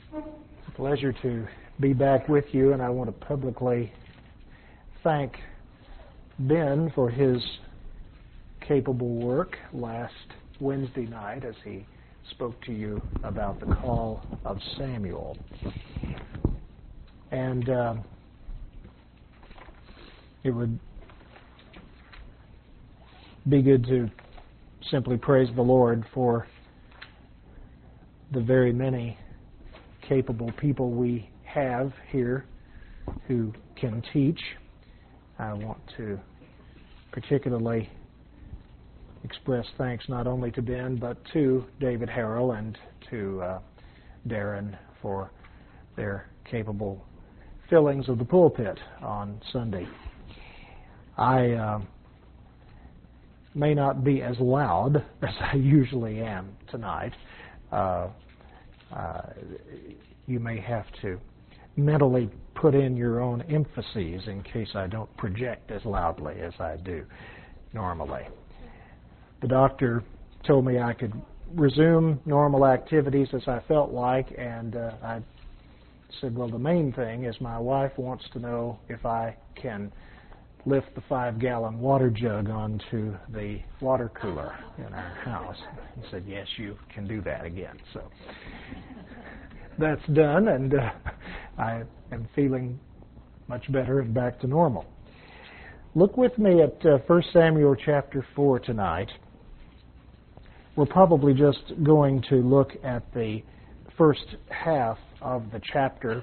It's a pleasure to be back with you, and I want to publicly thank Ben for his capable work last Wednesday night as he spoke to you about the call of Samuel. And it would be good to simply praise the Lord for the very many capable people we have here who can teach. I want to particularly express thanks not only to Ben but to David Harrell and to Darren for their capable fillings of the pulpit on Sunday. I may not be as loud as I usually am tonight. You may have to mentally put in your own emphases in case I don't project as loudly as I do normally. The doctor told me I could resume normal activities as I felt like, and I said, well, the main thing is my wife wants to know if I can lift the 5-gallon water jug onto the water cooler in our house. He said, yes, you can do that again. So that's done, and I am feeling much better and back to normal. Look with me at 1 Samuel chapter 4 tonight. We're probably just going to look at the first half of the chapter.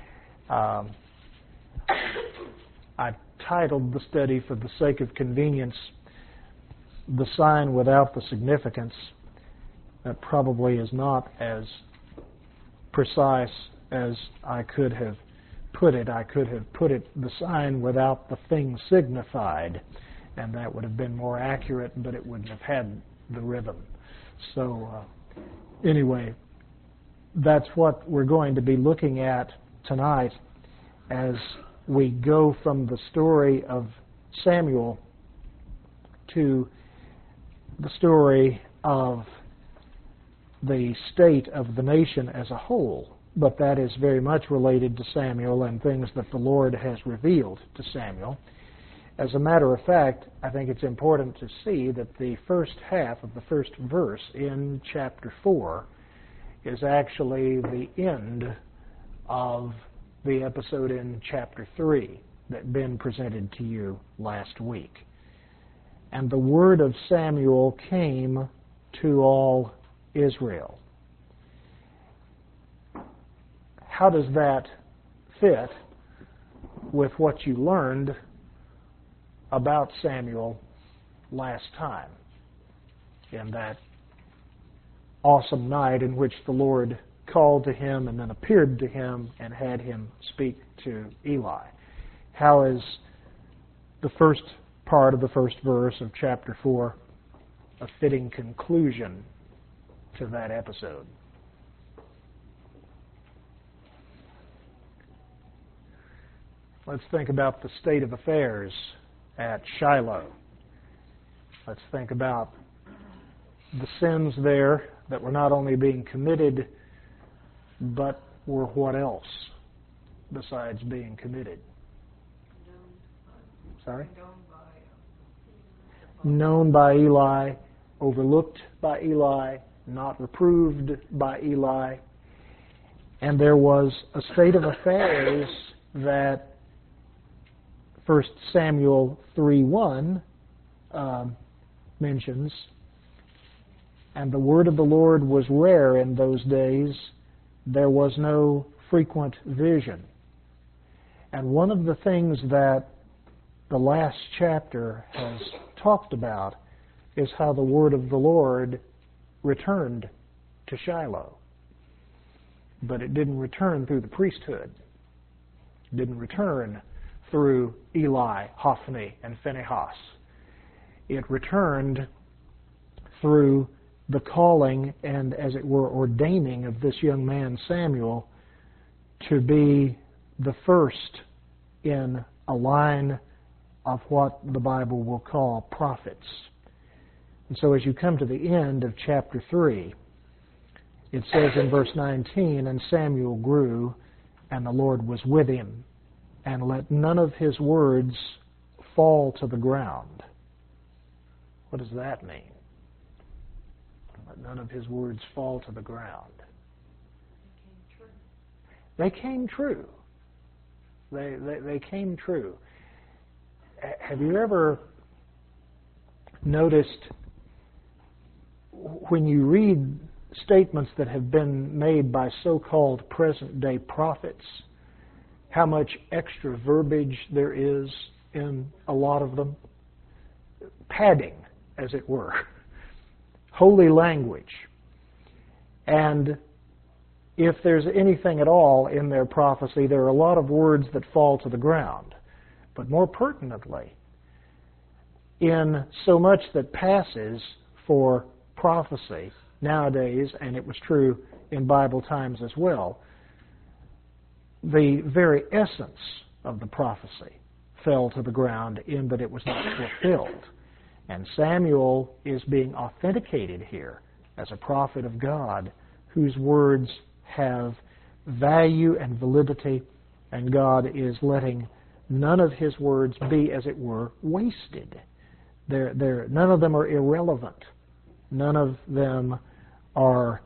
I titled the study, for the sake of convenience, "The Sign Without the Significance." That probably is not as precise as I could have put it. I could have put it, "The Sign Without the Thing Signified," and that would have been more accurate, but it wouldn't have had the rhythm. So anyway, that's what we're going to be looking at tonight as we go from the story of Samuel to the story of the state of the nation as a whole. But that is very much related to Samuel and things that the Lord has revealed to Samuel. As a matter of fact, I think it's important to see that the first half of the first verse in chapter 4 is actually the end of the episode in chapter 3 that Ben presented to you last week. And the word of Samuel came to all Israel. How does that fit with what you learned about Samuel last time, in that awesome night in which the Lord called to him and then appeared to him and had him speak to Eli? How is the first part of the first verse of chapter 4 a fitting conclusion to that episode? Let's think about the state of affairs at Shiloh. Let's think about the sins there that were not only being committed, but were what else besides being committed? Sorry? Known by Eli, overlooked by Eli, not reproved by Eli. And there was a state of affairs that 1 Samuel 3:1 mentions. And the word of the Lord was rare in those days. There was no frequent vision. And one of the things that the last chapter has talked about is how the word of the Lord returned to Shiloh. But it didn't return through the priesthood. It didn't return through Eli, Hophni, and Phinehas. It returned through the calling and, as it were, ordaining of this young man Samuel to be the first in a line of what the Bible will call prophets. And so as you come to the end of chapter 3, It says in verse 19, "And Samuel grew, and the Lord was with him, and let none of his words fall to the ground." What does that mean? Let none of his words fall to the ground. They came true. They came true. Have you ever noticed when you read statements that have been made by so-called present-day prophets, how much extra verbiage there is in a lot of them? Padding, as it were. Holy language. And if there's anything at all in their prophecy, there are a lot of words that fall to the ground. But more pertinently, in so much that passes for prophecy nowadays, and it was true in Bible times as well, the very essence of the prophecy fell to the ground in that it was not fulfilled. And Samuel is being authenticated here as a prophet of God whose words have value and validity, and God is letting none of his words be, as it were, wasted. None of them are irrelevant. None of them are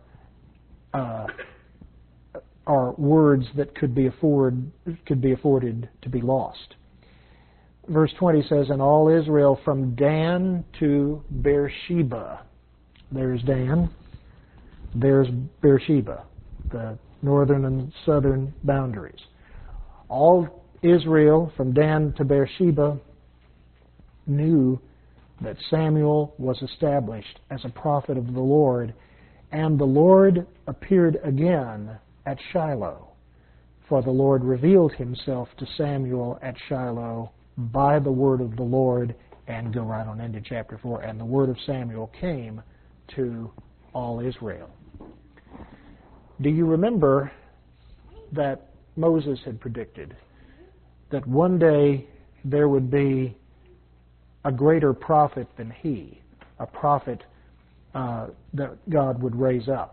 words that could be afforded to be lost. Verse 20 says, "And all Israel from Dan to Beersheba." There's Dan. There's Beersheba, the northern and southern boundaries. All Israel from Dan to Beersheba knew that Samuel was established as a prophet of the Lord, and the Lord appeared again at Shiloh. For the Lord revealed himself to Samuel at Shiloh by the word of the Lord, and go right on into chapter 4, "And the word of Samuel came to all Israel." Do you remember that Moses had predicted that one day there would be a greater prophet than he, a prophet that God would raise up?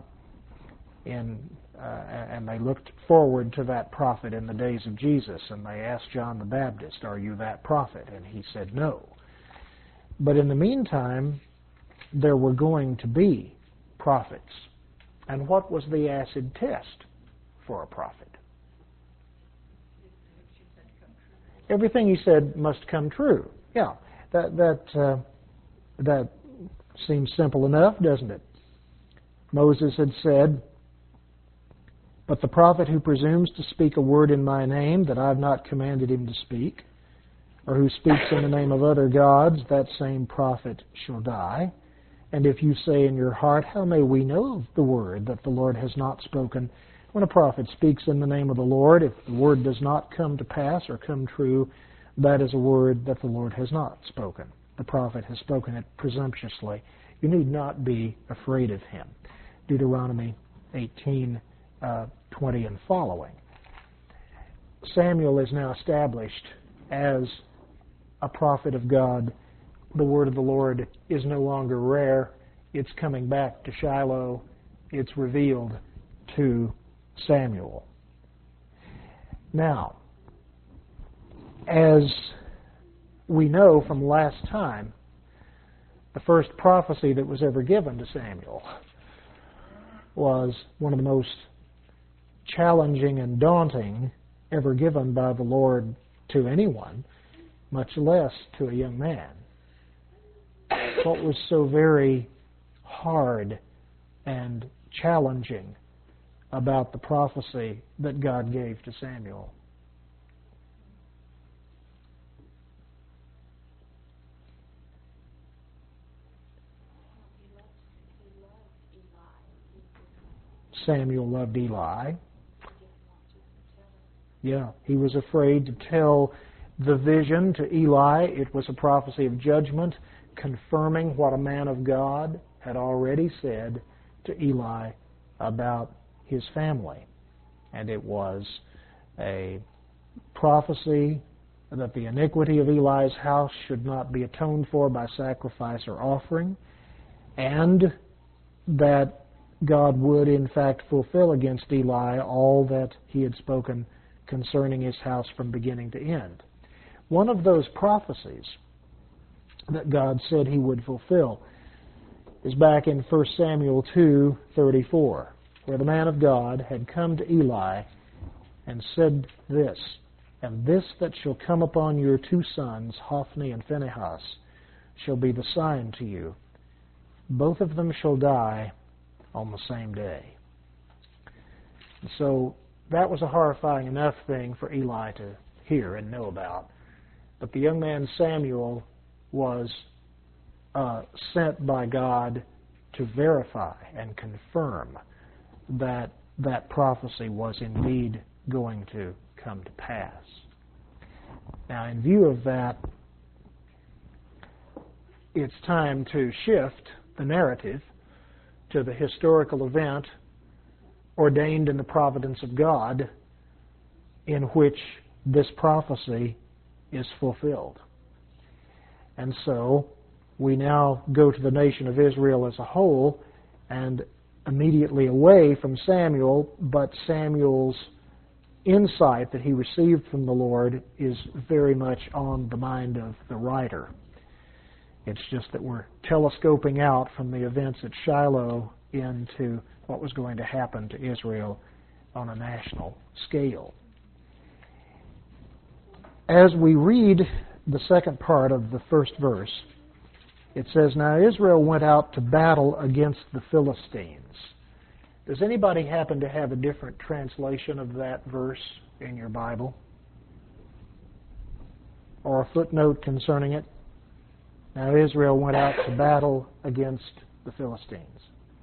And they looked forward to that prophet in the days of Jesus, and they asked John the Baptist, "Are you that prophet?" And he said no. But in the meantime, there were going to be prophets. And what was the acid test for a prophet? Everything he said must come true. Yeah, that seems simple enough, doesn't it? Moses had said, "But the prophet who presumes to speak a word in my name that I have not commanded him to speak, or who speaks in the name of other gods, that same prophet shall die. And if you say in your heart, how may we know the word that the Lord has not spoken? When a prophet speaks in the name of the Lord, if the word does not come to pass or come true, that is a word that the Lord has not spoken. The prophet has spoken it presumptuously. You need not be afraid of him." Deuteronomy 18:20 and following. Samuel is now established as a prophet of God. The word of the Lord is no longer rare. It's coming back to Shiloh. It's revealed to Samuel. Now, as we know from last time, the first prophecy that was ever given to Samuel was one of the most challenging and daunting ever given by the Lord to anyone, much less to a young man. What was so very hard and challenging about the prophecy that God gave to Samuel? Samuel loved Eli. Yeah, he was afraid to tell the vision to Eli. It was a prophecy of judgment, confirming what a man of God had already said to Eli about his family. And it was a prophecy that the iniquity of Eli's house should not be atoned for by sacrifice or offering, and that God would in fact fulfill against Eli all that he had spoken concerning his house from beginning to end. One of those prophecies that God said he would fulfill is back in 1 Samuel 2:34, where the man of God had come to Eli and said this, "And this that shall come upon your two sons, Hophni and Phinehas, shall be the sign to you. Both of them shall die on the same day." And so that was a horrifying enough thing for Eli to hear and know about. But the young man Samuel was sent by God to verify and confirm that that prophecy was indeed going to come to pass. Now, in view of that, it's time to shift the narrative to the historical event ordained in the providence of God in which this prophecy is fulfilled. And so we now go to the nation of Israel as a whole and immediately away from Samuel, but Samuel's insight that he received from the Lord is very much on the mind of the writer. It's just that we're telescoping out from the events at Shiloh into what was going to happen to Israel on a national scale. As we read the second part of the first verse, it says, "Now Israel went out to battle against the Philistines." Does anybody happen to have a different translation of that verse in your Bible? Or a footnote concerning it? Now Israel went out to battle against the Philistines.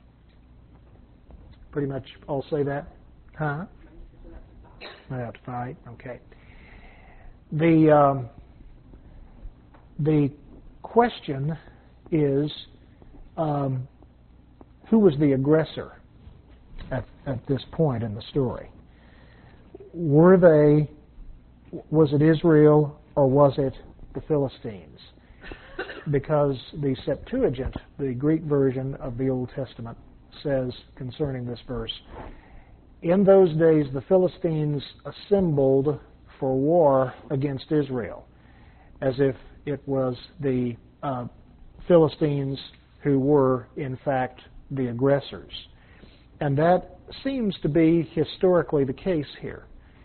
Pretty much all say that? Huh? Went out to fight. Okay. The question is, who was the aggressor at this point in the story? Was it Israel or was it the Philistines? Because the Septuagint, the Greek version of the Old Testament, says concerning this verse, "In those days the Philistines assembled for war against Israel," as if it was the Philistines who were, in fact, the aggressors. And that seems to be historically the case here.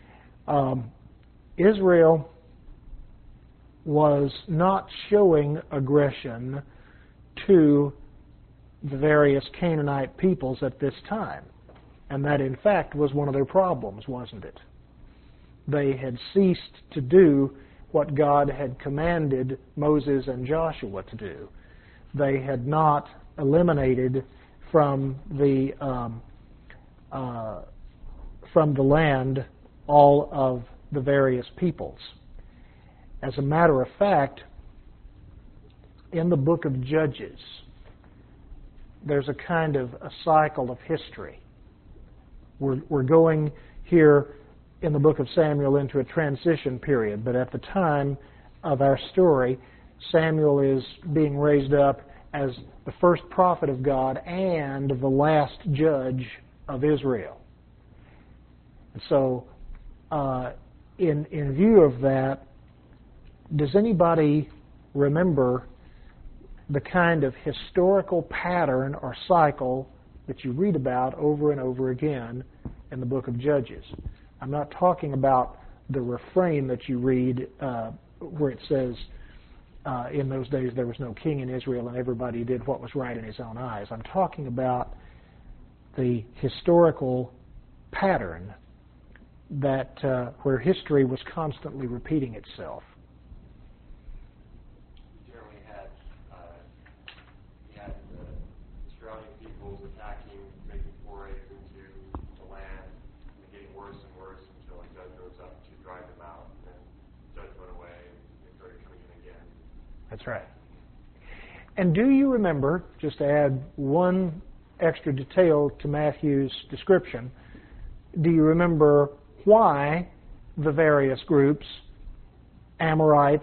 Israel was not showing aggression to the various Canaanite peoples at this time. And that, in fact, was one of their problems, wasn't it? They had ceased to do what God had commanded Moses and Joshua to do. They had not eliminated from the land all of the various peoples. As a matter of fact, in the book of Judges, there's a kind of a cycle of history. We're going here in the book of Samuel into a transition period, but at the time of our story, Samuel is being raised up as the first prophet of God and the last judge of Israel. And so, in view of that, does anybody remember the kind of historical pattern or cycle that you read about over and over again in the book of Judges? I'm not talking about the refrain that you read where it says, in those days there was no king in Israel and everybody did what was right in his own eyes. I'm talking about the historical pattern that where history was constantly repeating itself. You had the surrounding peoples attacking, making forays into the land, and getting worse and worse until a judge goes up to drive them out, and then the judge went away, and they started coming in again. That's right. And do you remember, just to add one extra detail to Matthew's description, do you remember why the various groups, Amorites,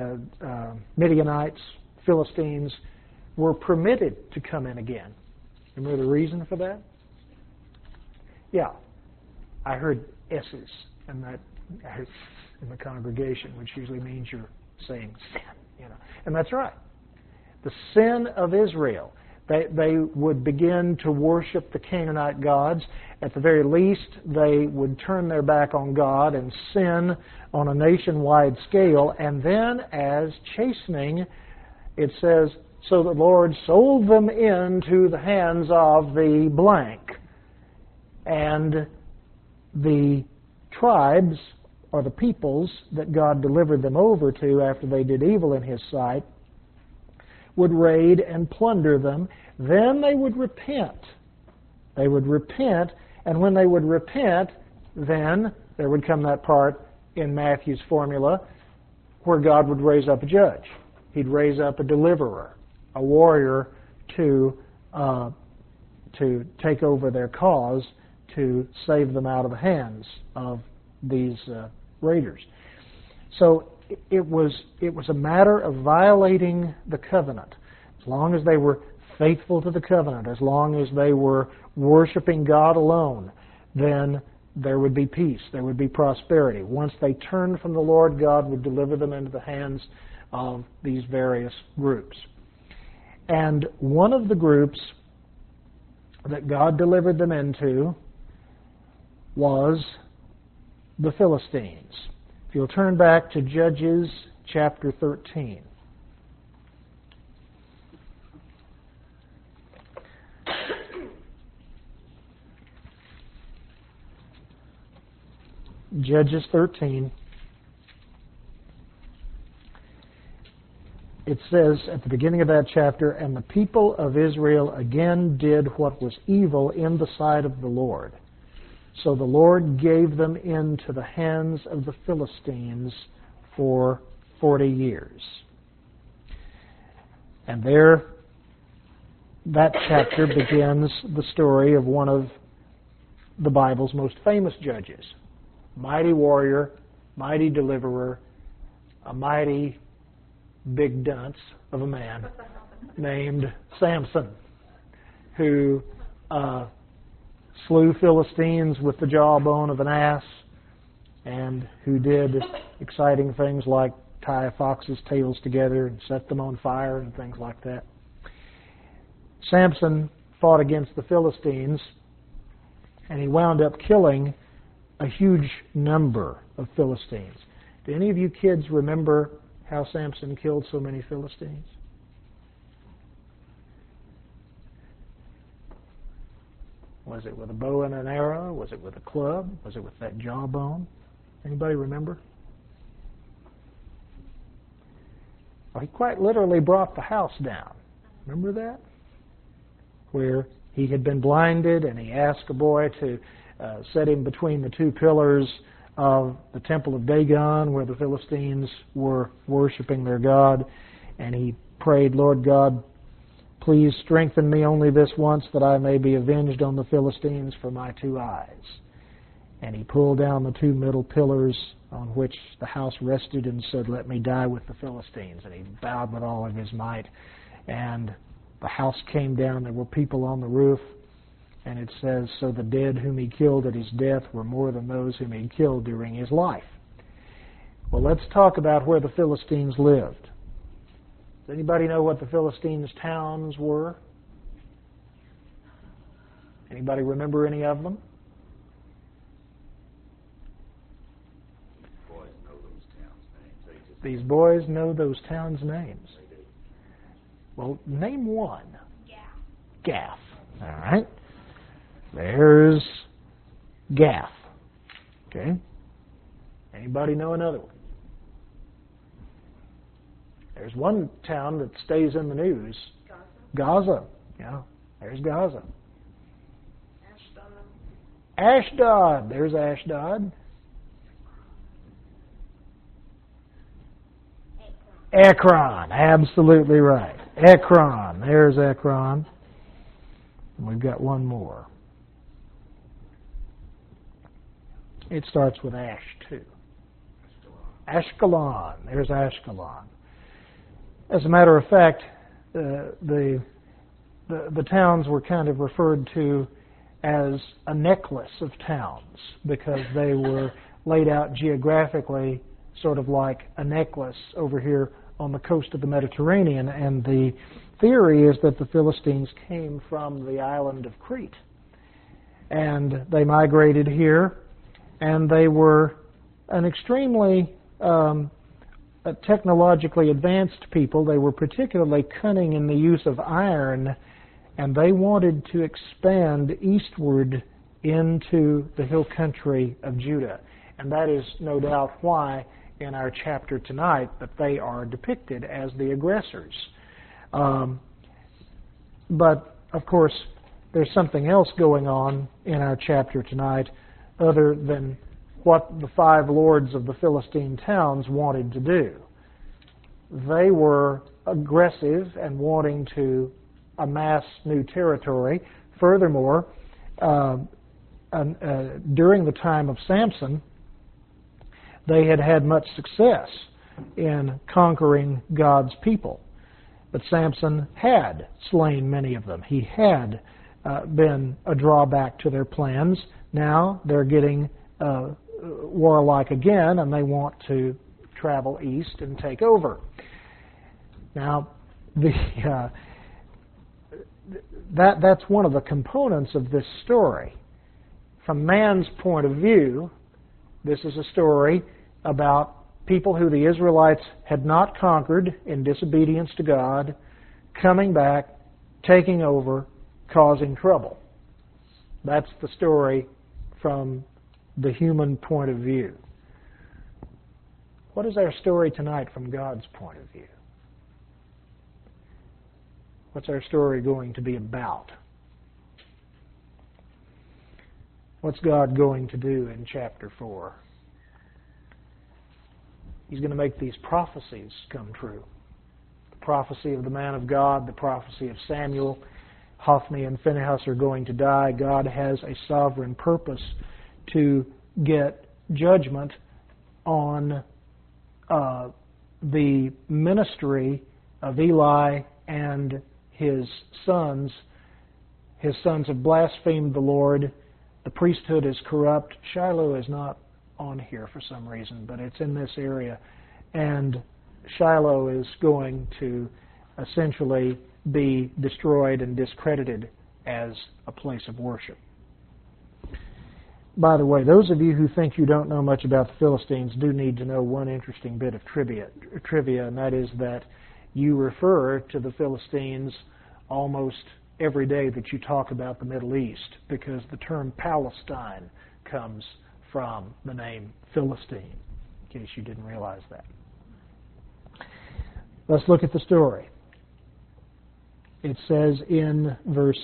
Midianites, Philistines, were permitted to come in again? Remember the reason for that? Yeah. I heard S's and that I heard in the congregation, which usually means you're saying sin, And that's right. The sin of Israel. They would begin to worship the Canaanite gods. At the very least, they would turn their back on God and sin on a nationwide scale. And then, as chastening, it says, so the Lord sold them into the hands of the blank. And the tribes, or the peoples that God delivered them over to after they did evil in His sight, would raid and plunder them. Then they would repent. They would repent, and when they would repent, then there would come that part in Matthew's formula where God would raise up a judge. He'd raise up a deliverer, a warrior to take over their cause, to save them out of the hands of these raiders. So it was a matter of violating the covenant. As long as they were faithful to the covenant, as long as they were worshiping God alone, then there would be peace, there would be prosperity. Once they turned from the Lord, God would deliver them into the hands of these various groups. And one of the groups that God delivered them into was the Philistines. If you'll turn back to Judges chapter 13. Judges 13. It says at the beginning of that chapter, and the people of Israel again did what was evil in the sight of the Lord. So the Lord gave them into the hands of the Philistines for 40 years. And there, that chapter begins the story of one of the Bible's most famous judges. Mighty warrior, mighty deliverer, a mighty big dunce of a man named Samson, who slew Philistines with the jawbone of an ass, and who did exciting things like tie a fox's tails together and set them on fire and things like that. Samson fought against the Philistines, and he wound up killing a huge number of Philistines. Do any of you kids remember how Samson killed so many Philistines? Was it with a bow and an arrow? Was it with a club? Was it with that jawbone? Anybody remember? Well, he quite literally brought the house down. Remember that? Where he had been blinded and he asked a boy to set him between the two pillars of the temple of Dagon where the Philistines were worshiping their god. And he prayed, Lord God, please strengthen me only this once that I may be avenged on the Philistines for my two eyes. And he pulled down the two middle pillars on which the house rested and said, let me die with the Philistines. And he bowed with all of his might. And the house came down. There were people on the roof. And it says, so the dead whom he killed at his death were more than those whom he killed during his life. Well, let's talk about where the Philistines lived. Does anybody know what the Philistines' towns were? Anybody remember any of them? These boys know those towns' names. Well, name one. Gath. All right. There's Gath. Okay. Anybody know another one? There's one town that stays in the news. Gaza. Yeah. There's Gaza. Ashdod. There's Ashdod. Ekron. Absolutely right. Ekron. There's Ekron. And we've got one more. It starts with Ash, too. Ashkelon. There's Ashkelon. As a matter of fact, the the towns were kind of referred to as a necklace of towns because they were laid out geographically sort of like a necklace over here on the coast of the Mediterranean. And the theory is that the Philistines came from the island of Crete. And they migrated here, and they were an extremely technologically advanced people. They were particularly cunning in the use of iron, and they wanted to expand eastward into the hill country of Judah. And that is no doubt why in our chapter tonight that they are depicted as the aggressors. But, of course, there's something else going on in our chapter tonight other than what the 5 lords of the Philistine towns wanted to do. They were aggressive and wanting to amass new territory. Furthermore, during the time of Samson, they had had much success in conquering God's people. But Samson had slain many of them. He had been a drawback to their plans. Now they're getting warlike again, and they want to travel east and take over. Now, that's one of the components of this story. From man's point of view, this is a story about people who the Israelites had not conquered in disobedience to God, coming back, taking over, causing trouble. That's the story from the human point of view. What is our story tonight from God's point of view? What's our story going to be about? What's God going to do in chapter 4? He's going to make these prophecies come true. The prophecy of the man of God, the prophecy of Samuel. Hophni and Phinehas are going to die. God has a sovereign purpose to get judgment on the ministry of Eli and his sons. His sons have blasphemed the Lord. The priesthood is corrupt. Shiloh is not on here for some reason, but it's in this area. And Shiloh is going to essentially be destroyed and discredited as a place of worship. By the way, those of you who think you don't know much about the Philistines do need to know one interesting bit of trivia, and that is that you refer to the Philistines almost every day that you talk about the Middle East, because the term Palestine comes from the name Philistine, in case you didn't realize that. Let's look at the story. It says in verse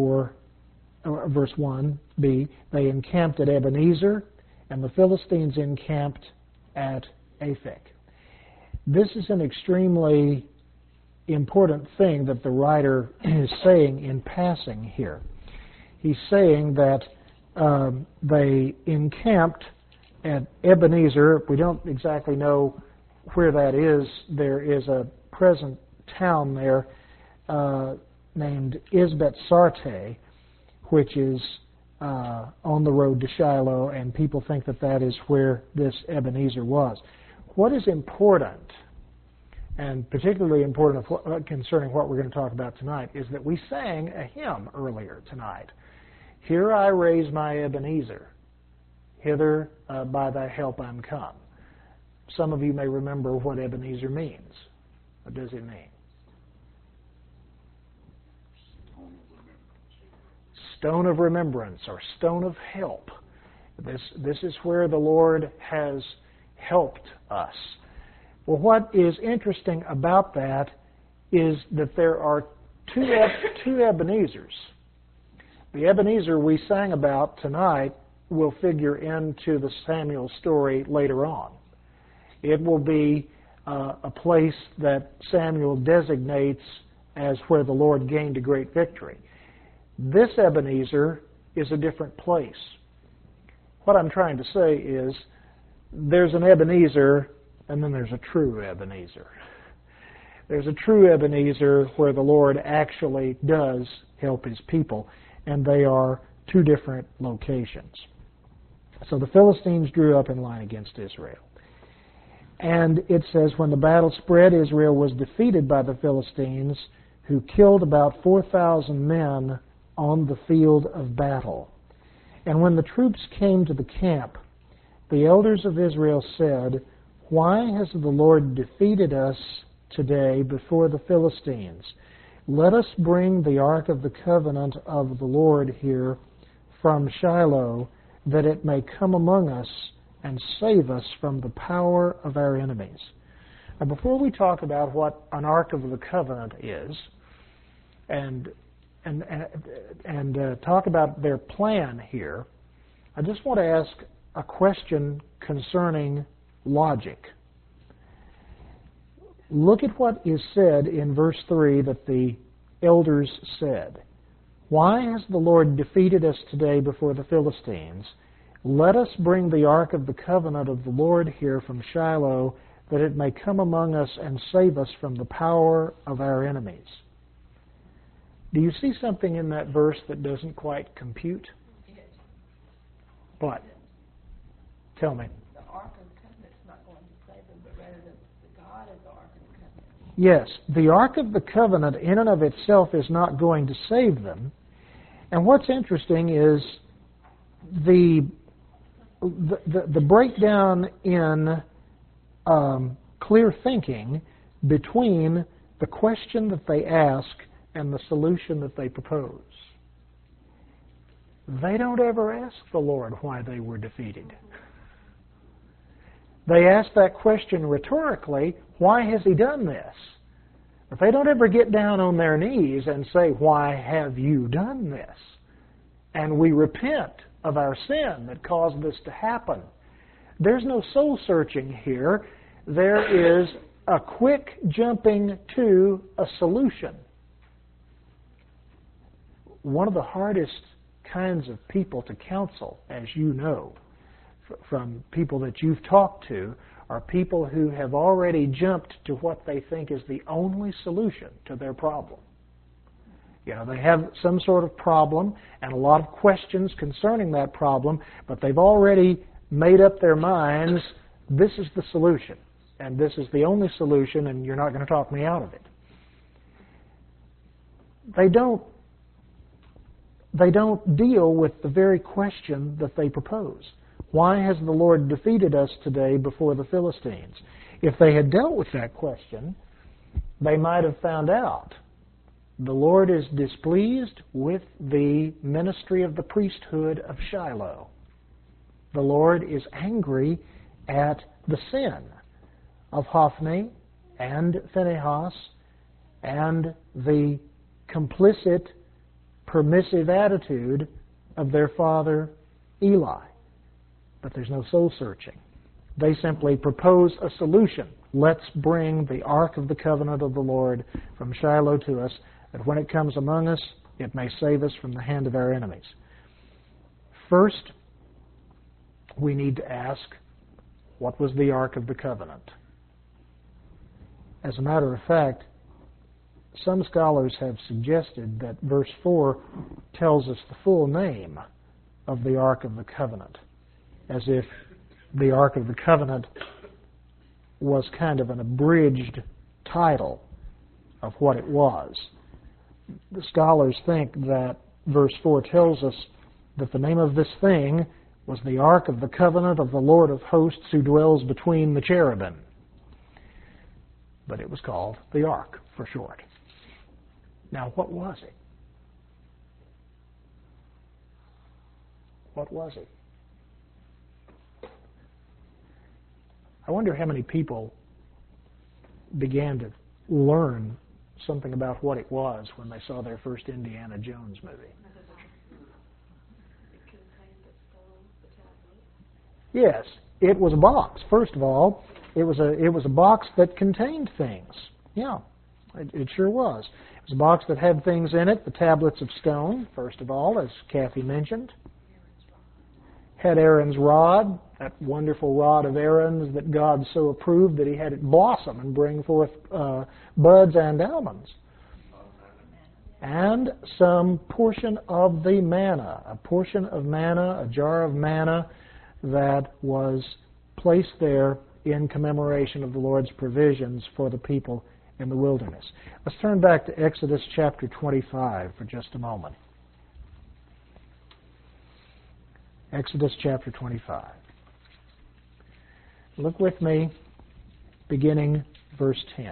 1b, they encamped at Ebenezer, and the Philistines encamped at Aphek. This is an extremely important thing that the writer is saying in passing here. He's saying that they encamped at Ebenezer. We don't exactly know where that is. There is a present town there named Isbet-Sarteh, which is on the road to Shiloh, and people think that that is where this Ebenezer was. What is important, and particularly important concerning what we're going to talk about tonight, is that we sang a hymn earlier tonight. Here I raise my Ebenezer, hither by thy help I'm come. Some of you may remember what Ebenezer means. What does it mean? Stone of remembrance, or stone of help. This is where the Lord has helped us. Well, what is interesting about that is that there are two Ebenezers. The Ebenezer we sang about tonight will figure into the Samuel story later on. It will be a place that Samuel designates as where the Lord gained a great victory. This Ebenezer is a different place. What I'm trying to say is there's an Ebenezer and then there's a true Ebenezer. There's a true Ebenezer where the Lord actually does help His people, and they are two different locations. So the Philistines drew up in line against Israel. And it says, when the battle spread, Israel was defeated by the Philistines, who killed about 4,000 men on the field of battle. And when the troops came to the camp, the elders of Israel said, "Why has the Lord defeated us today before the Philistines? Let us bring the ark of the covenant of the Lord here from Shiloh, that it may come among us and save us from the power of our enemies." Now, before we talk about what an ark of the covenant is, and talk about their plan here, I just want to ask a question concerning logic. Look at what is said in verse 3 that the elders said. "Why has the Lord defeated us today before the Philistines? Let us bring the ark of the covenant of the Lord here from Shiloh, that it may come among us and save us from the power of our enemies." Do you see something in that verse that doesn't quite compute? Yes. What? Tell me. The Ark of the Covenant is not going to save them, but rather the God is the Ark of the Covenant. Yes, the Ark of the Covenant in and of itself is not going to save them. And what's interesting is the breakdown in clear thinking between the question that they ask and the solution that they propose. They don't ever ask the Lord why they were defeated. They ask that question rhetorically, why has He done this? But they don't ever get down on their knees and say, why have you done this? And we repent of our sin that caused this to happen. There's no soul searching here. There is a quick jumping to a solution. One of the hardest kinds of people to counsel, as you know, from people that you've talked to, are people who have already jumped to what they think is the only solution to their problem. You know, they have some sort of problem and a lot of questions concerning that problem, but they've already made up their minds, this is the solution, and this is the only solution, and you're not going to talk me out of it. They don't deal with the very question that they propose. Why has the Lord defeated us today before the Philistines? If they had dealt with that question, they might have found out the Lord is displeased with the ministry of the priesthood of Shiloh. The Lord is angry at the sin of Hophni and Phinehas and the complicit, permissive attitude of their father Eli. But there's no soul searching. They simply propose a solution. Let's bring the Ark of the Covenant of the Lord from Shiloh to us, that when it comes among us, it may save us from the hand of our enemies. First, we need to ask, what was the Ark of the Covenant? As a matter of fact, some scholars have suggested that verse 4 tells us the full name of the Ark of the Covenant, as if the Ark of the Covenant was kind of an abridged title of what it was. The scholars think that verse 4 tells us that the name of this thing was the Ark of the Covenant of the Lord of Hosts, who dwells between the cherubim. But it was called the Ark for short. Now, what was it? What was it? I wonder how many people began to learn something about what it was when they saw their first Indiana Jones movie. Yes, it was a box. First of all, it was a box that contained things. Yeah, it sure was. It was a box that had things in it. The tablets of stone, first of all, as Kathy mentioned. Had Aaron's rod, that wonderful rod of Aaron's that God so approved that he had it blossom and bring forth buds and almonds. And some portion of the manna, a portion of manna, a jar of manna that was placed there in commemoration of the Lord's provisions for the people in the wilderness. Let's turn back to Exodus chapter 25 for just a moment. Exodus chapter 25. Look with me, beginning verse 10.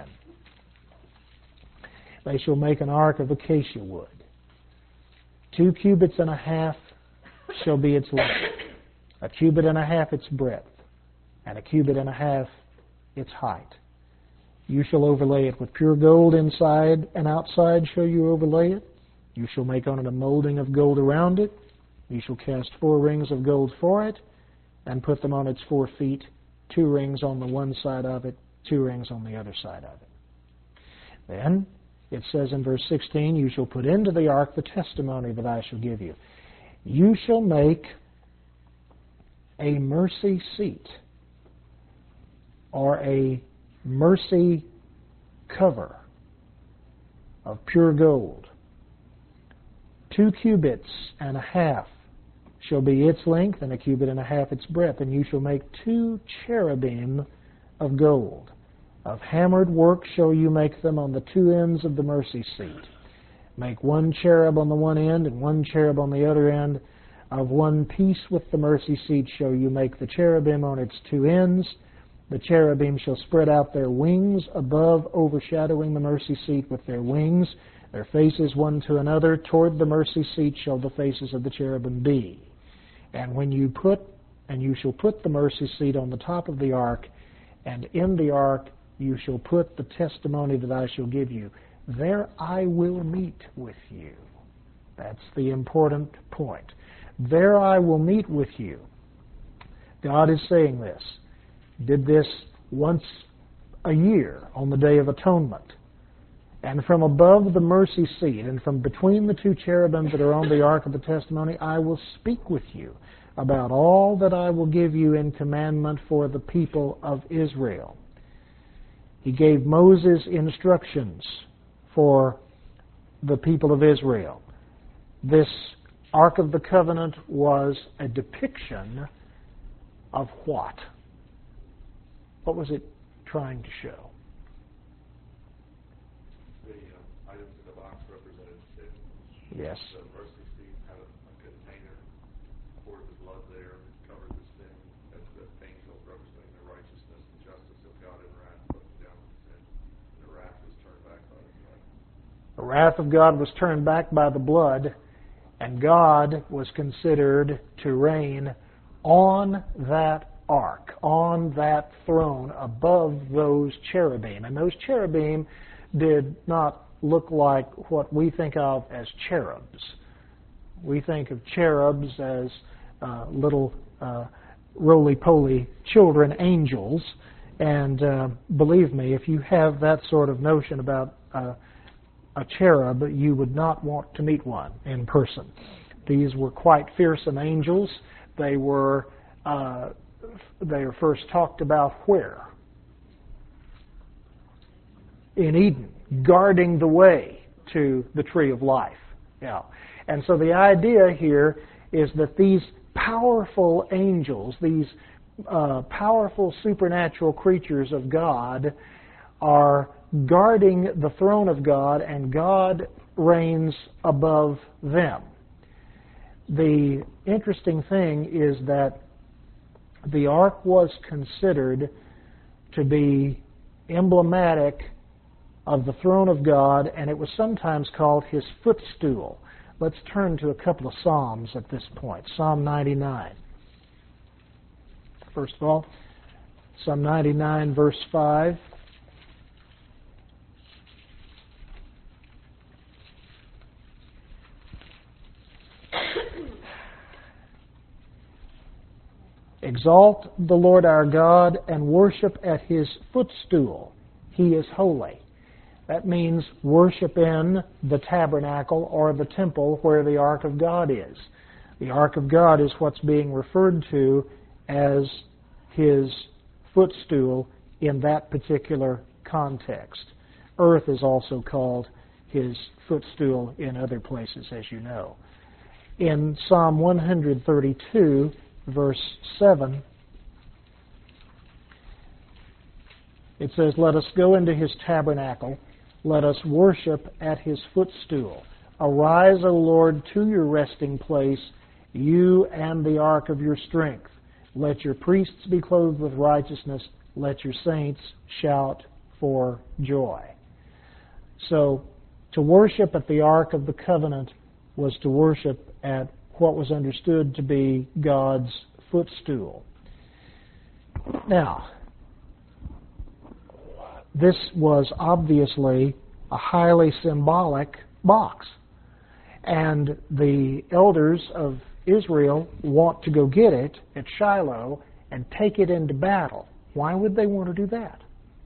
They shall make an ark of acacia wood. 2 cubits and a half shall be its length, 1 cubit and a half its breadth, and 1 cubit and a half its height. You shall overlay it with pure gold inside and outside shall you overlay it. You shall make on it a molding of gold around it. You shall cast 4 rings of gold for it, and put them on its 4 feet, 2 rings on the one side of it, 2 rings on the other side of it. Then it says in verse 16, you shall put into the ark the testimony that I shall give you. You shall make a mercy seat, or a mercy cover of pure gold. 2 cubits and a half shall be its length, and 1 cubit and a half its breadth. And you shall make 2 cherubim of gold. Of hammered work shall you make them on the 2 ends of the mercy seat. Make 1 cherub on the one end and 1 cherub on the other end. Of one piece with the mercy seat shall you make the cherubim on its 2 ends. The cherubim shall spread out their wings above, overshadowing the mercy seat with their wings. Their faces one to another. Toward the mercy seat shall the faces of the cherubim be. And you shall put the mercy seat on the top of the ark, and in the ark you shall put the testimony that I shall give you. There I will meet with you. That's the important point. There I will meet with you. God is saying this. He did this once a year on the Day of Atonement. And from above the mercy seat and from between the 2 cherubim that are on the ark of the testimony, I will speak with you about all that I will give you in commandment for the people of Israel. He gave Moses instructions for the people of Israel. This Ark of the Covenant was a depiction of what? What was it trying to show? The items in the box represented sin. Yes. The mercy seat had a container, poured the blood there, covered the sin, as the angel representing the righteousness and justice of God in wrath, looking down on sin. The wrath was turned back by the blood. The wrath of God was turned back by the blood, and God was considered to reign on that ark, on that throne above those cherubim. And those cherubim did not look like what we think of as cherubs. We think of cherubs as little roly-poly children angels. And believe me, if you have that sort of notion about a cherub, you would not want to meet one in person. These were quite fearsome angels. They were first talked about where? In Eden, guarding the way to the tree of life. Yeah. And so the idea here is that these powerful angels, these powerful supernatural creatures of God, are guarding the throne of God, and God reigns above them. The interesting thing is that the ark was considered to be emblematic of the throne of God, and it was sometimes called His footstool. Let's turn to a couple of Psalms at this point. Psalm 99. First of all, Psalm 99, verse 5. Exalt the Lord our God and worship at His footstool. He is holy. That means worship in the tabernacle or the temple where the Ark of God is. The Ark of God is what's being referred to as his footstool in that particular context. Earth is also called his footstool in other places, as you know. In Psalm 132, verse 7, it says, "Let us go into his tabernacle. Let us worship at his footstool. Arise, O Lord, to your resting place, you and the ark of your strength. Let your priests be clothed with righteousness. Let your saints shout for joy." So, to worship at the Ark of the Covenant was to worship at what was understood to be God's footstool. Now, this was obviously a highly symbolic box. And the elders of Israel want to go get it at Shiloh and take it into battle. Why would they want to do that?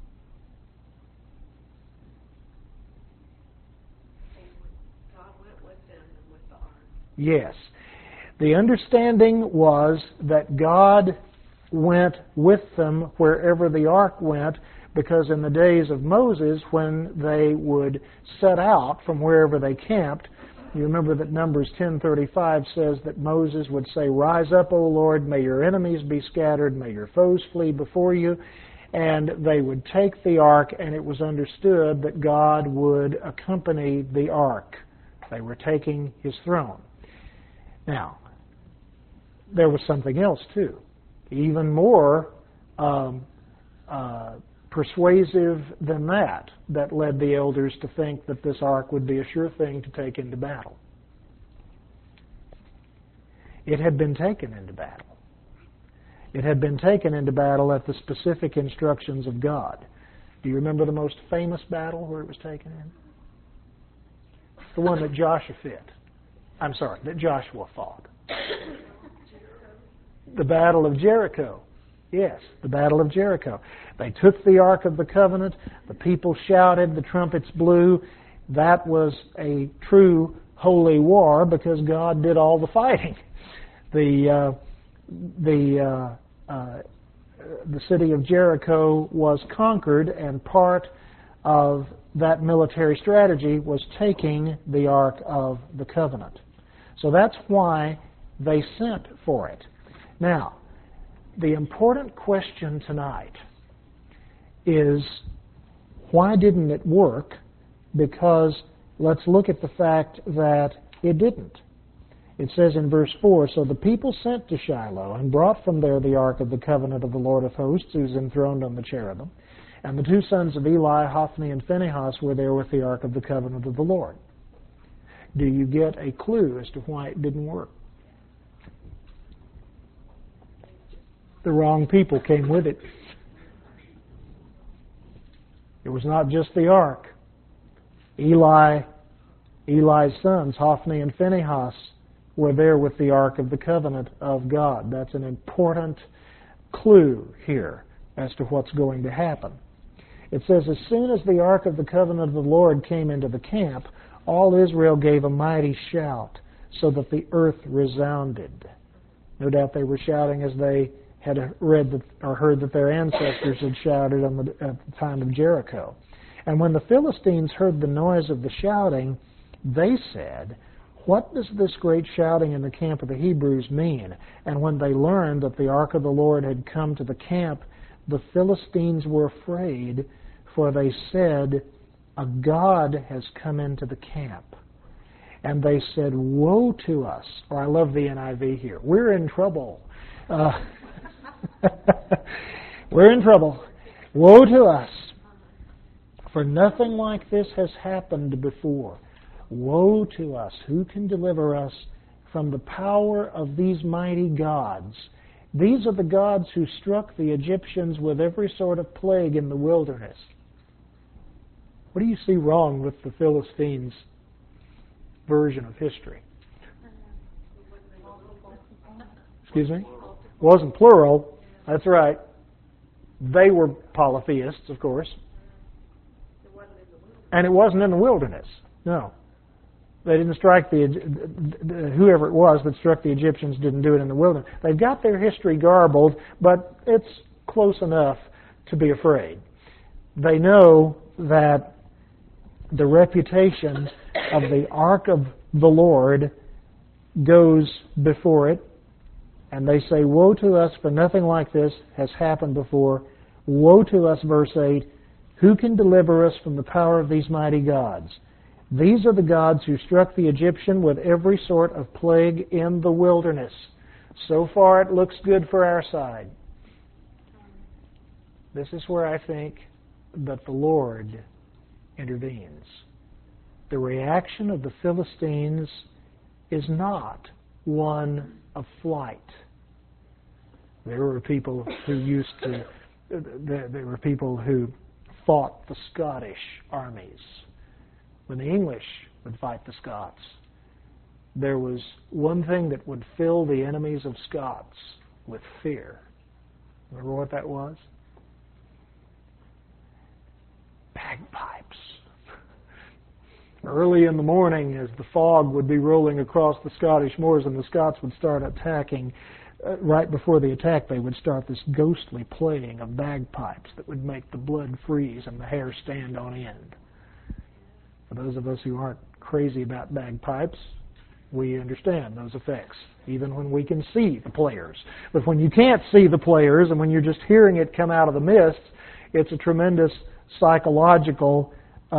God went with them and with the ark. Yes. The understanding was that God went with them wherever the ark went, because in the days of Moses, when they would set out from wherever they camped, you remember that Numbers 10:35 says that Moses would say, "Rise up, O Lord, may your enemies be scattered, may your foes flee before you." And they would take the ark, and it was understood that God would accompany the ark. They were taking his throne. Now, there was something else too, even more persuasive than that led the elders to think that this ark would be a sure thing to take into battle. It had been taken into battle. It had been taken into battle at the specific instructions of God. Do you remember the most famous battle where it was taken in? The one that Joshua fought. The Battle of Jericho. Yes, the Battle of Jericho. They took the Ark of the Covenant, the people shouted, the trumpets blew. That was a true holy war because God did all the fighting. The city of Jericho was conquered, and part of that military strategy was taking the Ark of the Covenant. So that's why they sent for it. Now, the important question tonight is, why didn't it work? Because let's look at the fact that it didn't. It says in verse 4, "So the people sent to Shiloh and brought from there the ark of the covenant of the Lord of hosts, who is enthroned on the cherubim. And the two sons of Eli, Hophni and Phinehas, were there with the ark of the covenant of the Lord." Do you get a clue as to why it didn't work? The wrong people came with it. It was not just the ark. Eli's sons, Hophni and Phinehas, were there with the ark of the covenant of God. That's an important clue here as to what's going to happen. It says, "As soon as the ark of the covenant of the Lord came into the camp, all Israel gave a mighty shout, so that the earth resounded." No doubt they were shouting as they had read or heard that their ancestors had shouted at the time of Jericho. "And when the Philistines heard the noise of the shouting, they said, 'What does this great shouting in the camp of the Hebrews mean?' And when they learned that the ark of the Lord had come to the camp, the Philistines were afraid, for they said, 'A god has come into the camp.' And they said, 'Woe to us.'" Or I love the NIV here. "We're in trouble." We're in trouble. "Woe to us, for nothing like this has happened before. Woe to us, who can deliver us from the power of these mighty gods? These are the gods who struck the Egyptians with every sort of plague in the wilderness." What do you see wrong with the Philistines' version of history? Excuse me? Wasn't plural. That's right. They were polytheists, of course. And it wasn't in the wilderness. No. They didn't strike whoever it was that struck the Egyptians didn't do it in the wilderness. They've got their history garbled, but it's close enough to be afraid. They know that the reputation of the Ark of the Lord goes before it, and they say, "Woe to us, for nothing like this has happened before. Woe to us," verse 8, "who can deliver us from the power of these mighty gods? These are the gods who struck the Egyptian with every sort of plague in the wilderness." So far it looks good for our side. This is where I think that the Lord intervenes. The reaction of the Philistines is not one of flight. There were people who fought the Scottish armies when the English would fight the Scots. There was one thing that would fill the enemies of Scots with fear. Remember what that was? Bagpipes. Early in the morning, as the fog would be rolling across the Scottish moors and the Scots would start attacking, right before the attack they would start this ghostly playing of bagpipes that would make the blood freeze and the hair stand on end. For those of us who aren't crazy about bagpipes, we understand those effects, even when we can see the players. But when you can't see the players and when you're just hearing it come out of the mist, it's a tremendous psychological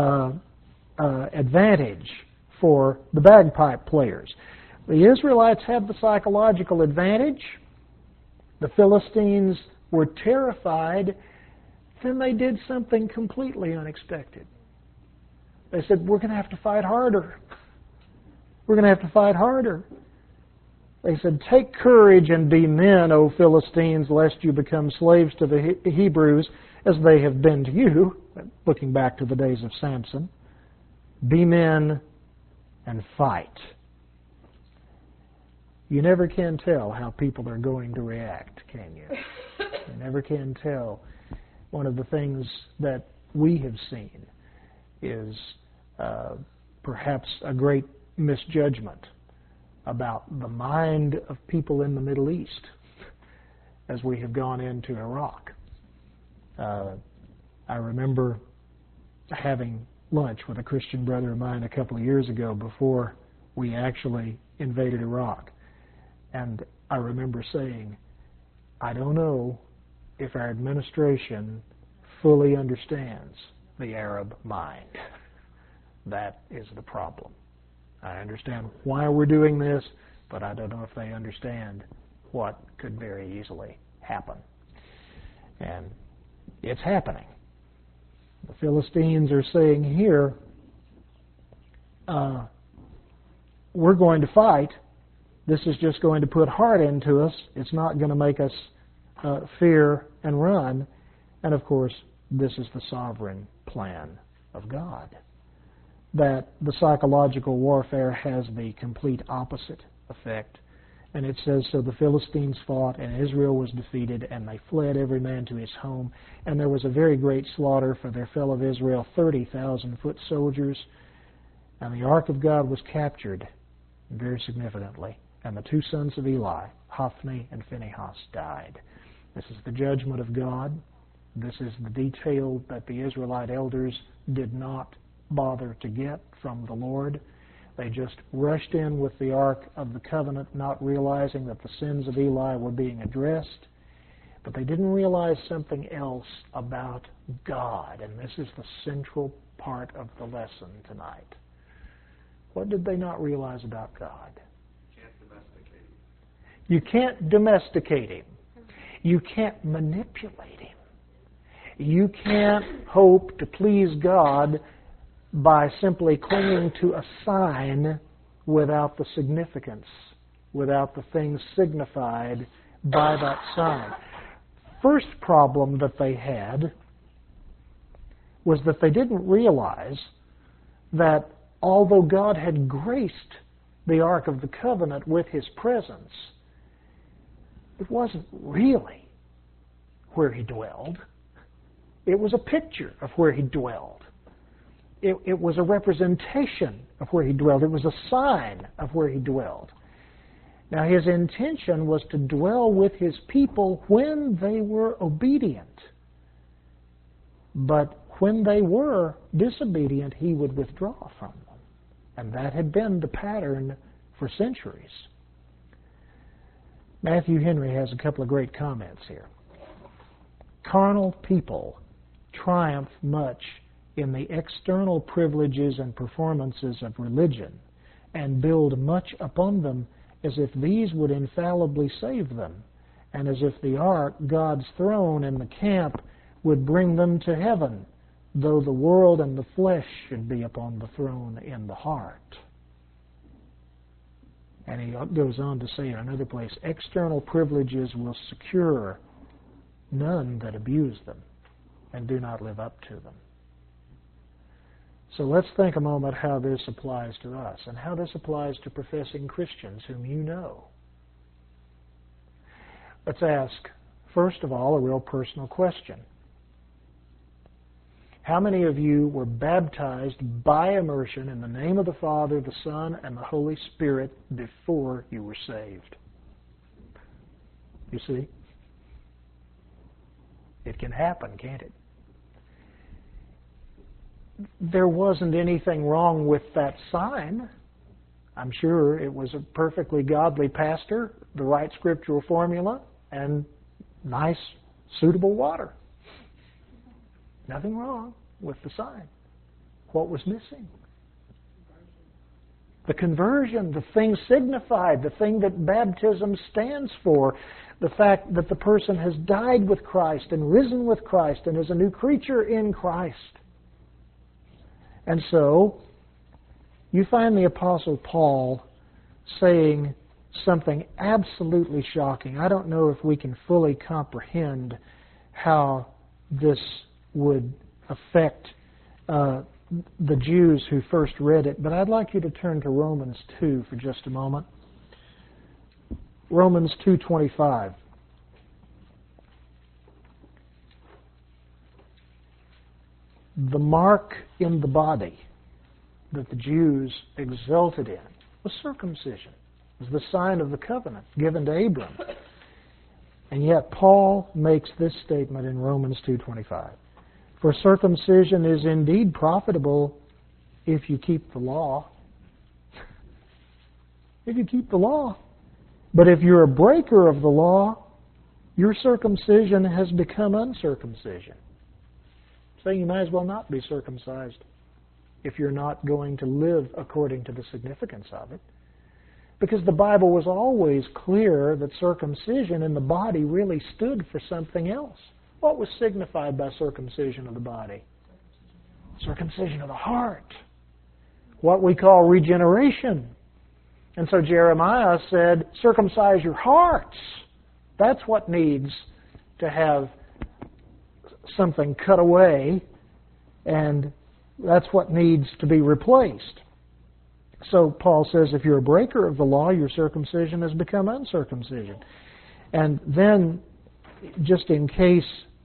advantage for the bagpipe players. The Israelites had the psychological advantage. The Philistines were terrified. Then they did something completely unexpected. They said, "We're going to have to fight harder. We're going to have to fight harder." They said, "Take courage and be men, O Philistines, lest you become slaves to the Hebrews, as they have been to you," looking back to the days of Samson. "Be men and fight." You never can tell how people are going to react, can you? You never can tell. One of the things that we have seen is perhaps a great misjudgment about the mind of people in the Middle East as we have gone into Iraq. I remember having lunch with a Christian brother of mine a couple of years ago before we actually invaded Iraq. And I remember saying, "I don't know if our administration fully understands the Arab mind." That is the problem. I understand why we're doing this, but I don't know if they understand what could very easily happen. And it's happening. The Philistines are saying here, we're going to fight. This is just going to put heart into us. It's not going to make us fear and run. And of course, this is the sovereign plan of God. That the psychological warfare has the complete opposite effect. And it says, "So the Philistines fought, and Israel was defeated, and they fled every man to his home. And there was a very great slaughter, for there fell of Israel 30,000 foot soldiers. And the ark of God was captured, very significantly. And the two sons of Eli, Hophni and Phinehas, died." This is the judgment of God. This is the detail that the Israelite elders did not bother to get from the Lord. They just rushed in with the Ark of the Covenant, not realizing that the sins of Eli were being addressed. But they didn't realize something else about God, and this is the central part of the lesson tonight. What did they not realize about God? Can't domesticate him. You can't domesticate Him. You can't manipulate Him. You can't hope to please God by simply clinging to a sign without the significance, without the things signified by that sign. First problem that they had was that they didn't realize that although God had graced the Ark of the Covenant with His presence, it wasn't really where He dwelled. It was a picture of where He dwelled. it was a representation of where He dwelled. It was a sign of where He dwelled. Now, His intention was to dwell with His people when they were obedient. But when they were disobedient, He would withdraw from them. And that had been the pattern for centuries. Matthew Henry has a couple of great comments here. Carnal people triumph much in the external privileges and performances of religion, and build much upon them as if these would infallibly save them, and as if the ark, God's throne, and the camp would bring them to heaven, though the world and the flesh should be upon the throne in the heart. And he goes on to say in another place, external privileges will secure none that abuse them and do not live up to them. So let's think a moment how this applies to us and how this applies to professing Christians whom you know. Let's ask, first of all, a real personal question. How many of you were baptized by immersion in the name of the Father, the Son, and the Holy Spirit before you were saved? You see? It can happen, can't it? There wasn't anything wrong with that sign. I'm sure it was a perfectly godly pastor, the right scriptural formula, and nice, suitable water. Nothing wrong with the sign. What was missing? The conversion, the thing signified, the thing that baptism stands for, the fact that the person has died with Christ and risen with Christ and is a new creature in Christ. And so, you find the Apostle Paul saying something absolutely shocking. I don't know if we can fully comprehend how this would affect the Jews who first read it, but I'd like you to turn to Romans 2 for just a moment. Romans 2:25. The mark in the body that the Jews exulted in was circumcision. It was the sign of the covenant given to Abram. And yet Paul makes this statement in Romans 2:25. For circumcision is indeed profitable if you keep the law. If you keep the law. But if you're a breaker of the law, your circumcision has become uncircumcision. So you might as well not be circumcised if you're not going to live according to the significance of it. Because the Bible was always clear that circumcision in the body really stood for something else. What was signified by circumcision of the body? Circumcision of the heart. What we call regeneration. And so Jeremiah said, circumcise your hearts. That's what needs to have something cut away, and that's what needs to be replaced. So Paul says, if you're a breaker of the law, your circumcision has become uncircumcision. And then, just in case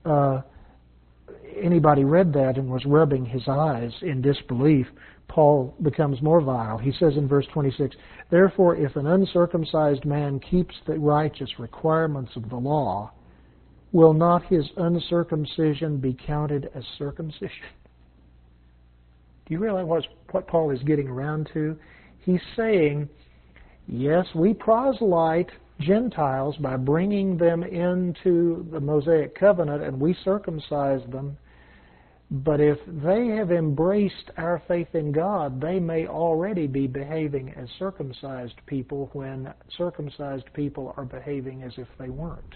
anybody read that and was rubbing his eyes in disbelief, Paul becomes more vile. He says in verse 26, therefore, if an uncircumcised man keeps the righteous requirements of the law, will not his uncircumcision be counted as circumcision? Do you realize what Paul is getting around to? He's saying, yes, we proselyte Gentiles by bringing them into the Mosaic covenant and we circumcise them. But if they have embraced our faith in God, they may already be behaving as circumcised people when circumcised people are behaving as if they weren't.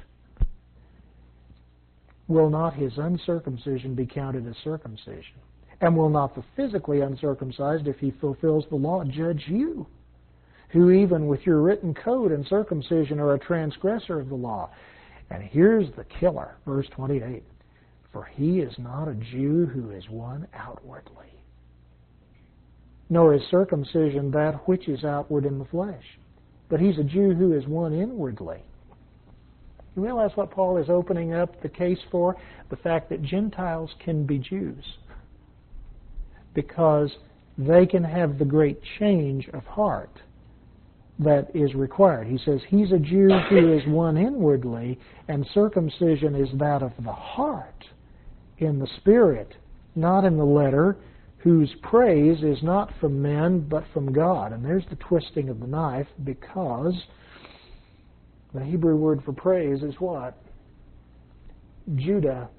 Will not his uncircumcision be counted as circumcision? And will not the physically uncircumcised, if he fulfills the law, judge you, who even with your written code and circumcision are a transgressor of the law? And here's the killer, verse 28. For he is not a Jew who is one outwardly, nor is circumcision that which is outward in the flesh, but he's a Jew who is one inwardly. You realize what Paul is opening up the case for? The fact that Gentiles can be Jews. because they can have the great change of heart that is required. He says he's a Jew who is one inwardly, and circumcision is that of the heart, in the spirit, not in the letter, whose praise is not from men, but from God. And there's the twisting of the knife, because the Hebrew word for praise is what? Judah.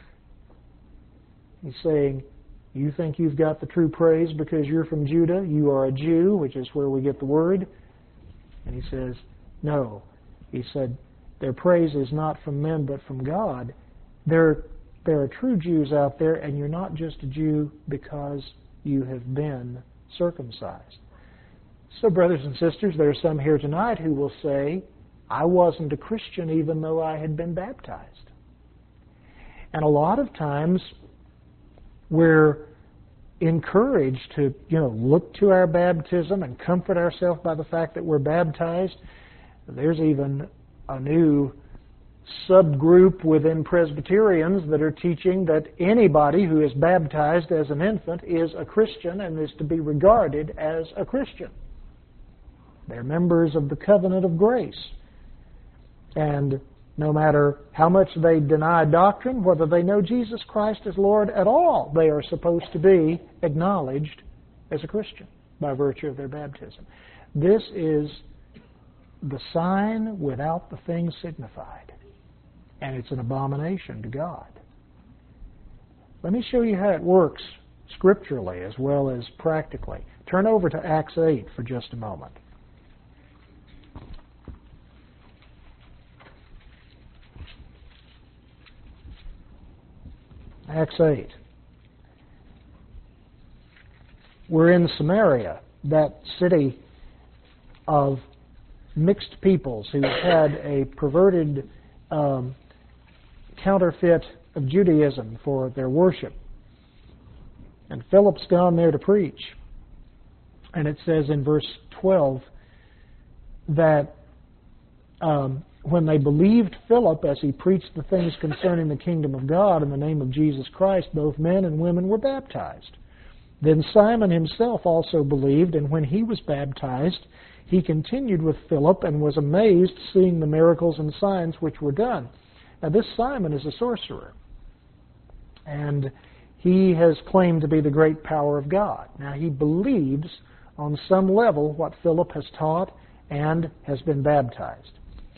He's saying, you think you've got the true praise because you're from Judah? You are a Jew, which is where we get the word. And he says, no. He said, their praise is not from men, but from God. There are true Jews out there, and you're not just a Jew because you have been circumcised. So, brothers and sisters, there are some here tonight who will say, I wasn't a Christian even though I had been baptized. And a lot of times we're encouraged to, look to our baptism and comfort ourselves by the fact that we're baptized. There's even a new subgroup within Presbyterians that are teaching that anybody who is baptized as an infant is a Christian and is to be regarded as a Christian. They're members of the covenant of grace. And no matter how much they deny doctrine, whether they know Jesus Christ as Lord at all, they are supposed to be acknowledged as a Christian by virtue of their baptism. This is the sign without the thing signified. And it's an abomination to God. Let me show you how it works scripturally as well as practically. Turn over to Acts 8 for just a moment. Acts 8. We're in Samaria, that city of mixed peoples who had a perverted counterfeit of Judaism for their worship. And Philip's gone there to preach. And it says in verse 12 that when they believed Philip as he preached the things concerning the kingdom of God in the name of Jesus Christ, both men and women were baptized. Then Simon himself also believed, and when he was baptized, he continued with Philip and was amazed seeing the miracles and signs which were done. Now this Simon is a sorcerer, and he has claimed to be the great power of God. Now he believes on some level what Philip has taught and has been baptized.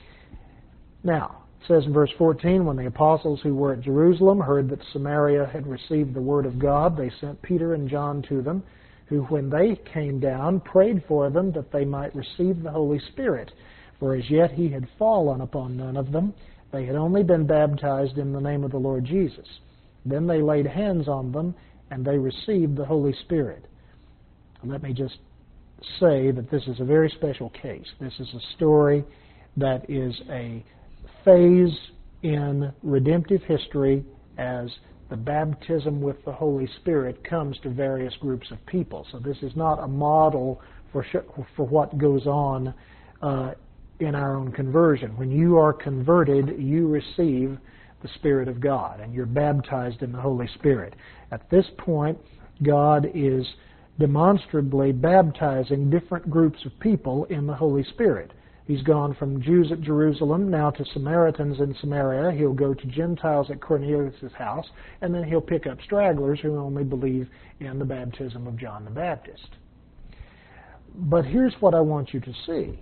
Now, it says in verse 14, when the apostles who were at Jerusalem heard that Samaria had received the word of God, they sent Peter and John to them, who, when they came down, prayed for them that they might receive the Holy Spirit. For as yet he had fallen upon none of them. They had only been baptized in the name of the Lord Jesus. Then they laid hands on them, and they received the Holy Spirit. Let me just say that this is a very special case. This is a story that is a phase in redemptive history as the baptism with the Holy Spirit comes to various groups of people. So this is not a model for what goes on in our own conversion. When you are converted, you receive the Spirit of God, and you're baptized in the Holy Spirit. At this point, God is demonstrably baptizing different groups of people in the Holy Spirit. He's gone from Jews at Jerusalem now to Samaritans in Samaria. He'll go to Gentiles at Cornelius' house, and then he'll pick up stragglers who only believe in the baptism of John the Baptist. But here's what I want you to see.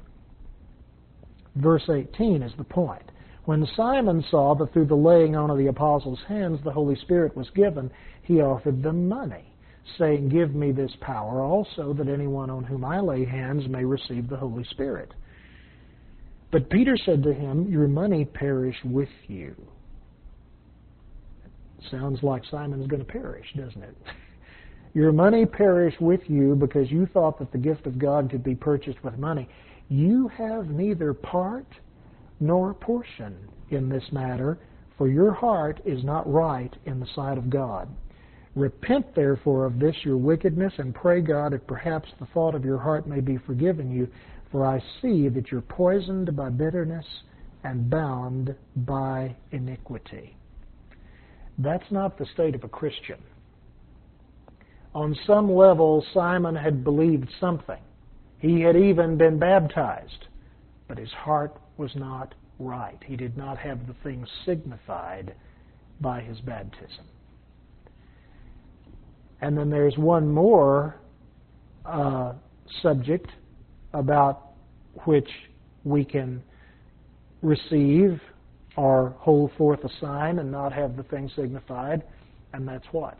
Verse 18 is the point. When Simon saw that through the laying on of the apostles' hands the Holy Spirit was given, he offered them money, saying, "Give me this power also, that anyone on whom I lay hands may receive the Holy Spirit." But Peter said to him, "Your money perish with you." Sounds like Simon's going to perish, doesn't it? Your money perish with you because you thought that the gift of God could be purchased with money. You have neither part nor portion in this matter, for your heart is not right in the sight of God. Repent therefore of this your wickedness, and pray God that perhaps the thought of your heart may be forgiven you, for I see that you're poisoned by bitterness and bound by iniquity. That's not the state of a Christian. On some level, Simon had believed something. He had even been baptized, but his heart was not right. He did not have the things signified by his baptism. And then there's one more subject about which we can receive or hold forth a sign and not have the thing signified, and that's what?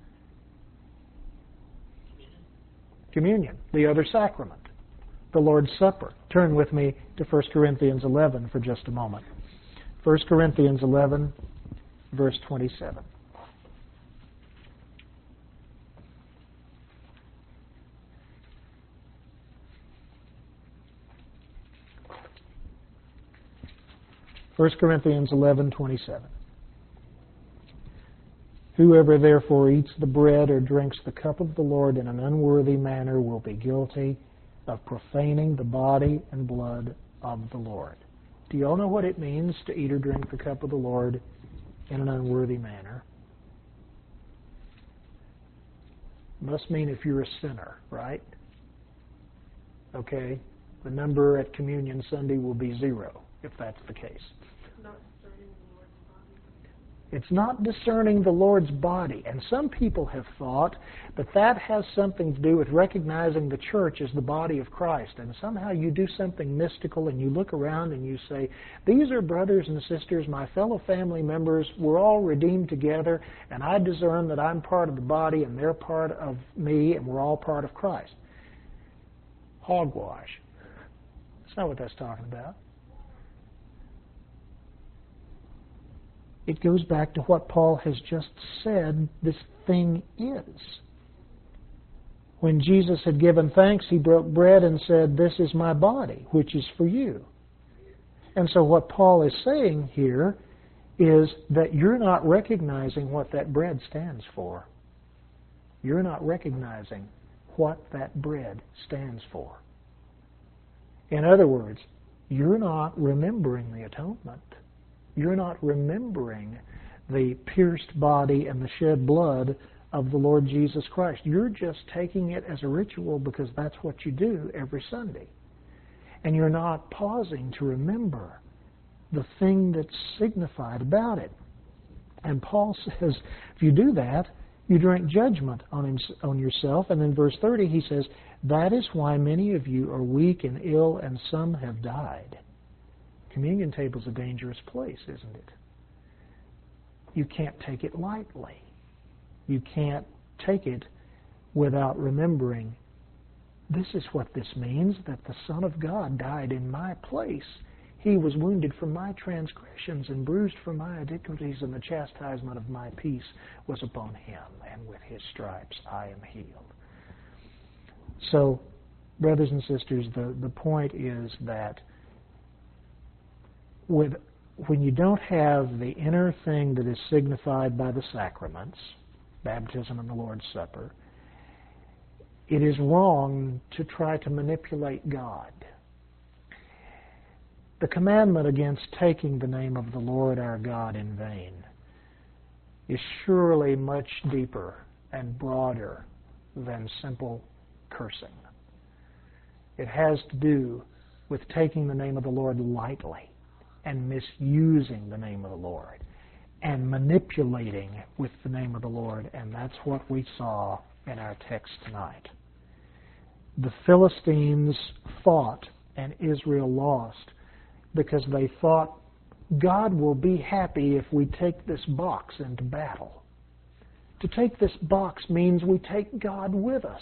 Communion, the other sacrament, the Lord's Supper. Turn with me to 1 Corinthians 11 for just a moment. 1 Corinthians 11, verse 27. First Corinthians 11:27. Whoever therefore eats the bread or drinks the cup of the Lord in an unworthy manner will be guilty of profaning the body and blood of the Lord. Do you all know what it means to eat or drink the cup of the Lord in an unworthy manner? Must mean if you're a sinner, right? Okay, the number at Communion Sunday will be 0 if that's the case. It's not discerning the Lord's body. And some people have thought that that has something to do with recognizing the church as the body of Christ. And somehow you do something mystical and you look around and you say, these are brothers and sisters, my fellow family members, we're all redeemed together, and I discern that I'm part of the body and they're part of me and we're all part of Christ. Hogwash. That's not what that's talking about. It goes back to what Paul has just said this thing is. When Jesus had given thanks, he broke bread and said, this is my body, which is for you. And so what Paul is saying here is that you're not recognizing what that bread stands for. You're not recognizing what that bread stands for. In other words, you're not remembering the atonement. You're not remembering the pierced body and the shed blood of the Lord Jesus Christ. You're just taking it as a ritual because that's what you do every Sunday. And you're not pausing to remember the thing that's signified about it. And Paul says, if you do that, you drink judgment on yourself. And in verse 30 he says, that is why many of you are weak and ill and some have died. Communion table's a dangerous place, isn't it? You can't take it lightly. You can't take it without remembering, this is what this means, that the Son of God died in my place. He was wounded for my transgressions and bruised for my iniquities, and the chastisement of my peace was upon him, and with his stripes I am healed. So, brothers and sisters, the point is that when you don't have the inner thing that is signified by the sacraments, baptism and the Lord's Supper, it is wrong to try to manipulate God. The commandment against taking the name of the Lord our God in vain is surely much deeper and broader than simple cursing. It has to do with taking the name of the Lord lightly and misusing the name of the Lord and manipulating with the name of the Lord, and that's what we saw in our text tonight. The Philistines fought and Israel lost because they thought God will be happy if we take this box into battle. To take this box means we take God with us.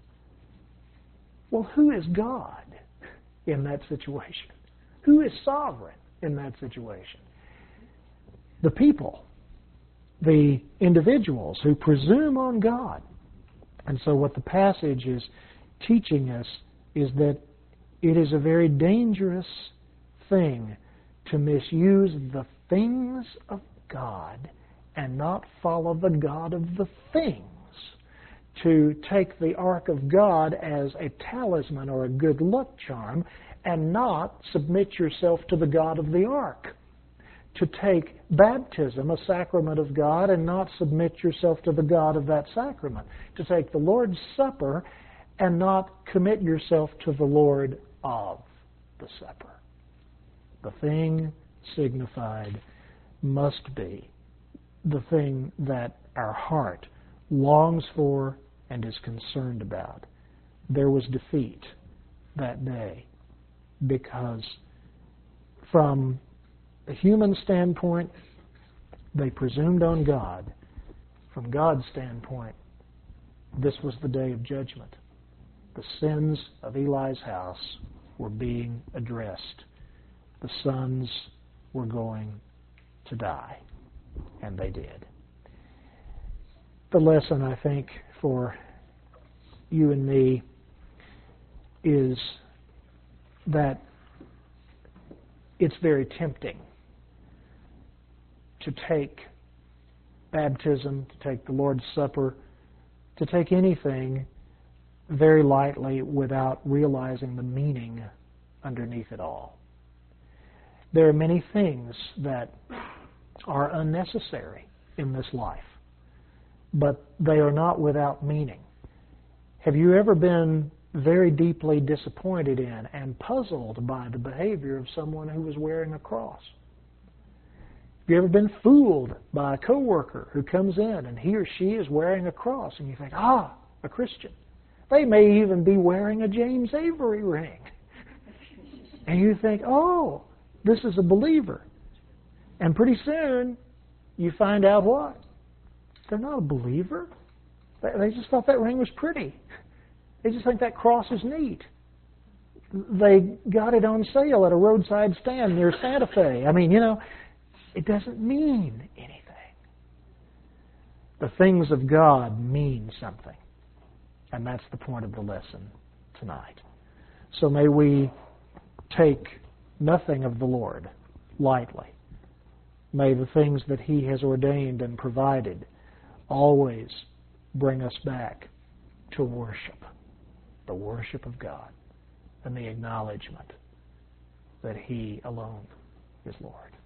Well, who is God in that situation? Who is sovereign in that situation? The people, the individuals who presume on God. And so what the passage is teaching us is that it is a very dangerous thing to misuse the things of God and not follow the God of the things. To take the Ark of God as a talisman or a good luck charm and not submit yourself to the God of the Ark. to take baptism, a sacrament of God, and not submit yourself to the God of that sacrament. To take the Lord's Supper and not commit yourself to the Lord of the supper. The thing signified must be the thing that our heart longs for and is concerned about. There was defeat that day because from a human standpoint, they presumed on God. From God's standpoint, this was the day of judgment. The sins of Eli's house were being addressed. The sons were going to die, and they did. The lesson, I think, for you and me is that it's very tempting to take baptism, to take the Lord's Supper, to take anything very lightly without realizing the meaning underneath it all. There are many things that are unnecessary in this life, but they are not without meaning. Have you ever been very deeply disappointed in and puzzled by the behavior of someone who was wearing a cross? Have you ever been fooled by a coworker who comes in and he or she is wearing a cross and you think, a Christian. They may even be wearing a James Avery ring. And you think, this is a believer. And pretty soon you find out what? They're not a believer. They just thought that ring was pretty. They just think that cross is neat. They got it on sale at a roadside stand near Santa Fe. It doesn't mean anything. The things of God mean something. And that's the point of the lesson tonight. So may we take nothing of the Lord lightly. May the things that He has ordained and provided always bring us back to worship. The worship of God and the acknowledgement that He alone is Lord.